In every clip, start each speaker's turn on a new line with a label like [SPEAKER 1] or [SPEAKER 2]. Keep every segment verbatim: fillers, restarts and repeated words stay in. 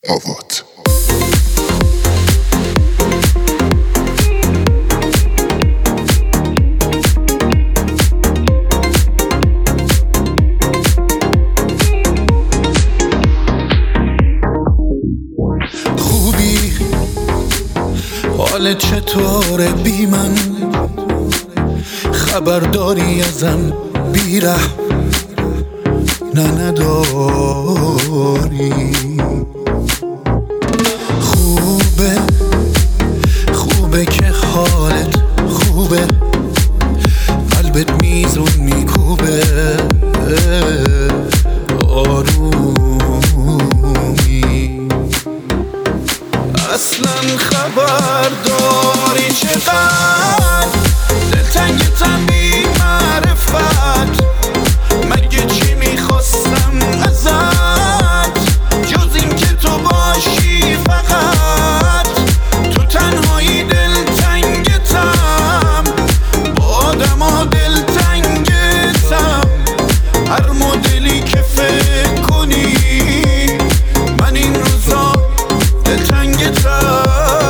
[SPEAKER 1] آوات. خوبی حالت چطوره بی من؟ خبرداری ازم بیره نه نداری. خوبه خوبه که حالت خوبه، قلبت میزون میکوبه آرومی. اصلا خبر داری چقدر دلتنگتم بی معرفت؟ مگه چی میخواستم ازت جز این که تو باشی فقط؟ تو تنهایی دلتنگتم، با آدم ها دلتنگتم. هر مدلی که فکر کنی من این روزا دلتنگتم.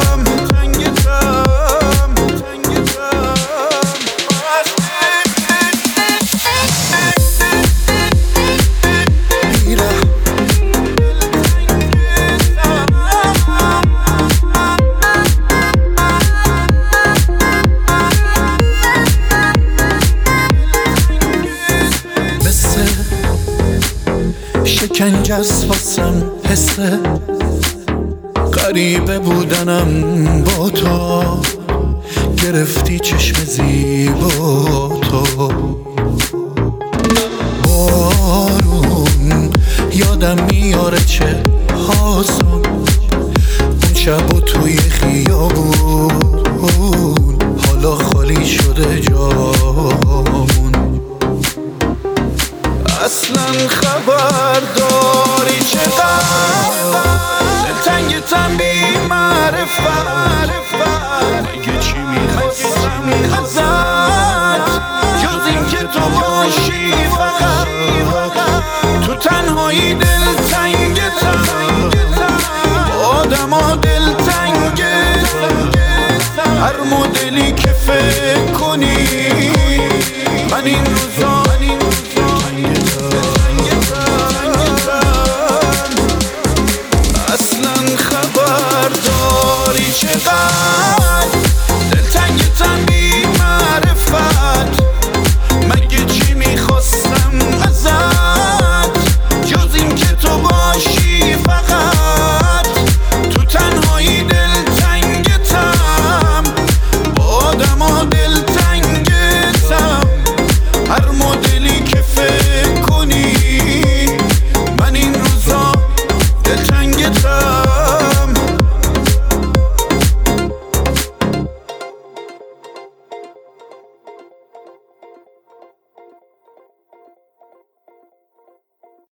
[SPEAKER 1] شکنجه از واسم حسه غریبه بودنم با تو، گرفتی چشم زیبا تو. بارون یادم میاره چه هاسم اون شب و توی خیابون، حالا خالی شده جامون. اصلا خبر داری چقدر دلتنگتم بی معرفت؟ مگه چی میخواستم ازت جز این که تو باشی فقط؟ تو تنهایی دلتنگتم، با آدم ها دلتنگتم. هر مدلی که فکر